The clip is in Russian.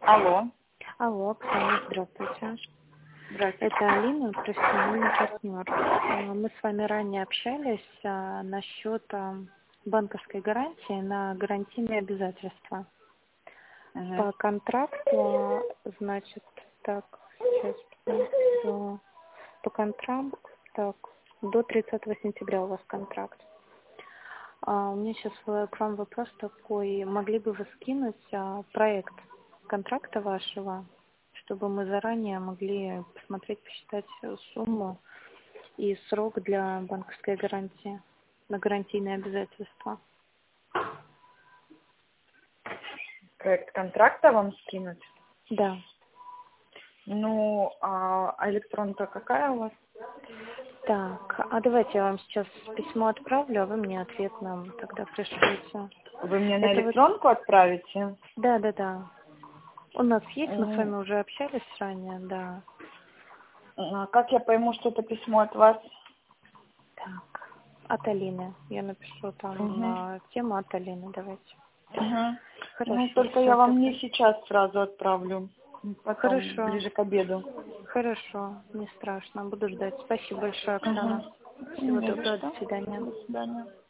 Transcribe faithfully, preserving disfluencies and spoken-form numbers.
Алло. Алло, Оксана, здравствуйте. Здравствуйте. Это Алина, профессиональный партнер. А, Мы с вами ранее общались а, насчет а, банковской гарантии на гарантийные обязательства. Мгм. По контракту, значит, так, сейчас, по, по контракту, так, до тридцатого сентября у вас контракт. А, у меня сейчас к вам вопрос такой. Могли бы вы скинуть а, проект контракта вашего, чтобы мы заранее могли посмотреть, посчитать сумму и срок для банковской гарантии на гарантийные обязательства? Проект контракта вам скинуть? Да. Ну, а а электронка какая у вас? Так, а давайте я вам сейчас письмо отправлю, а вы мне ответ нам тогда пришлете. Вы мне на Это вот, электронку отправите? да, да, да. У нас есть, мы с М, вами уже общались ранее, да. а Как я пойму, что это письмо от вас? Так, от Алины. Я напишу там Угу. а, тему от Алины, давайте. Угу. Ну, Хорошо, только все я вам тогда. не сейчас сразу отправлю. Потом, Хорошо, ближе к обеду. хорошо, не страшно, буду ждать. Спасибо большое, Угу. Оксана. Всего Не за доброго, до что. свидания. До свидания.